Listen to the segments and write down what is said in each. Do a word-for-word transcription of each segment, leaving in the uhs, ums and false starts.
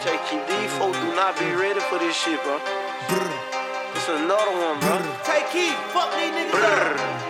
Take Keith, these folks do not be ready for this shit, bro. It's another one, bro. Take Keith, fuck these niggas up.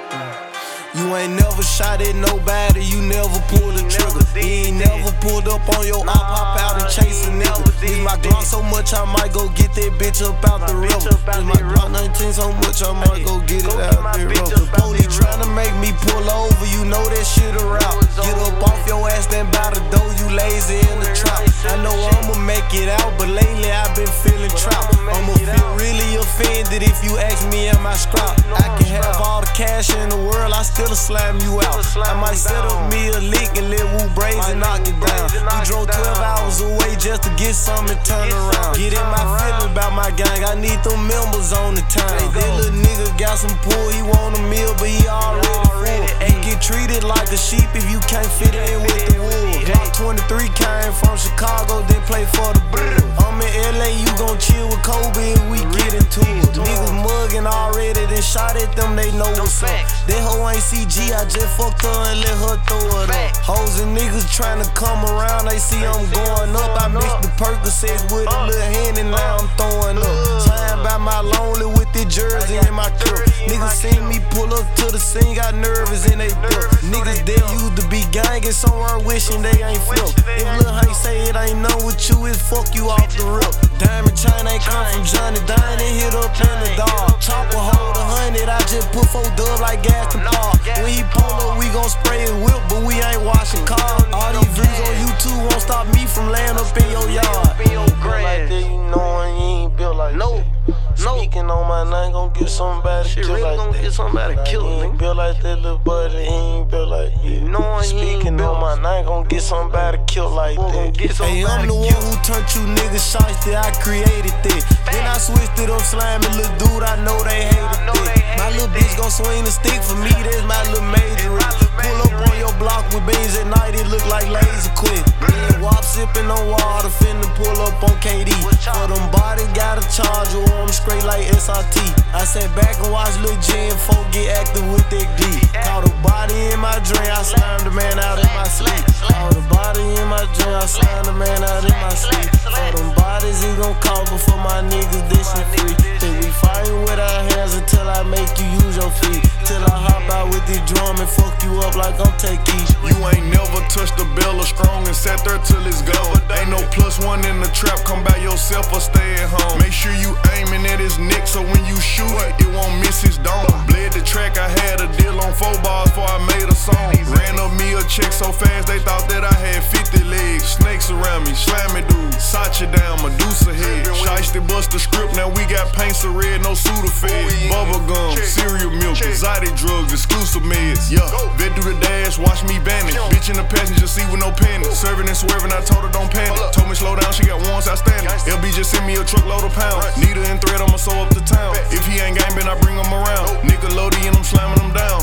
You ain't never shot at nobody, you never pulled the trigger. You ain't never pulled up on your op, hop out and chase a nigga. This my Glock so much I might go get that bitch up out the river. This my Glock nineteen so much I might go get it out the river. Police tryna make me pull over, you know that shit a route. Get up off your ass, then by the door, you lazy in the trap. I know I'ma make it out, but lately I've been feeling trapped. I'ma feel really offended if you ask me am I scrapped. I can have all the cash in the world, I still slam you out. I might set up me a lick and let Wu Braze and knock it down. You drove twelve hours away just to get something to turn around. Get in my feelings about my gang, I need them members on the town. That little nigga got some pull, he want a meal, but he already full. You get treated like a sheep if you can't fit in with the wolves. Glock twenty-three came from Chicago, then play for the Bulls. I'm in L A, you gon' chill with Kobe and we get into it. Niggas mugging already, then shot at them, they know what's up. That hoe ain't C G, I just fucked her and let her throw it up. Hoes and niggas tryna come around, they see I'm going up. I mixed the Percocets with a little hand and now I'm throwing up. Slime by my lonely with the jersey in my cup. Niggas seen me pull up to the scene, got nervous and they duck. Niggas they used to be gangin' somewhere wishing they ain't flipped. If Lil Hank say it ain't none with you, it's fuck you off the rip. Diamond chain ain't come from Johnny Dine and hit up in the dog. Chopper hold a hundred, I just put four dub like gas to Paul. When he pull up, we gon' spray his whip, but we ain't washing cars. All these views on YouTube won't stop me from laying up in your yard. Built like that, you know, and you ain't built like No. that. No. Speaking on my name, gon' get somebody Shit killed really like gon' that. get somebody Like, killed, he ain't nigga. built like that little buddy, he ain't built like you. You know he ain't Speaking built. on my name, gon' get somebody killed like Boy, gon' that. get Hey, I'm somebody the one killed. who turned you niggas shiesty, I created that. Then I switched it up, slamming little dude, I know they hated that. My little bitch gon' swing the stick for me, that's my little major. Pull up on your block with beans at night, it look like laser quit. Yeah, wop sipping on water, finna pull up on K D. For them bodies, got a charger, or I'm straight like S R T. I sat back and watched Lil J and folk get active with that D. Caught a body in my dream, I slammed the man out in my sleep. Caught a body in my dream, I slammed the man out in my sleep. For them bodies, he gon' call before my niggas, this shit free. Think we fightin' with our hands until I make you use your feet. Till I hop out with this drum and fuck you up like I'm Take Keith. You ain't never touched the bell strong and sat there till it's gone. Ain't no plus one in the trap, come by yourself or stay at home. Make sure you aiming at his neck so when you shoot it, it won't miss his dome. Bled the track, I had a deal on four bars before I made a song. Ran up me a check so fast they thought that I had fifty legs. Snakes around me, slammy dude, Sacha down, Medusa head. Shiesty bust the script, now we got paint so red, no Sudafed. Bubble gum, cereal milk, exotic drugs, exclusive meds. Yeah, vet do the dash, watch me vanish. Bitch in the passenger seat with no panic. Serving and swerving, I told her don't panic. Told me slow down, she got ones outstanding. L B just sent me a truckload of pounds. Needle and thread, I'ma sew up the town. If he ain't gang, then I bring him around. Nickelodeon, I'm slamming him down.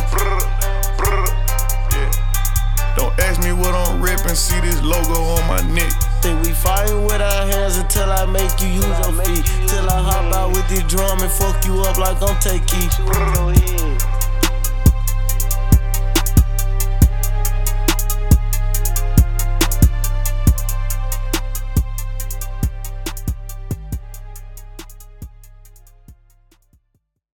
Yeah. Don't ask me what I'm reppin', see this logo on my neck. Think we fightin' with our hands until I make you use your feet. Till I hop out with this drum and fuck you up like I'm Take Keith.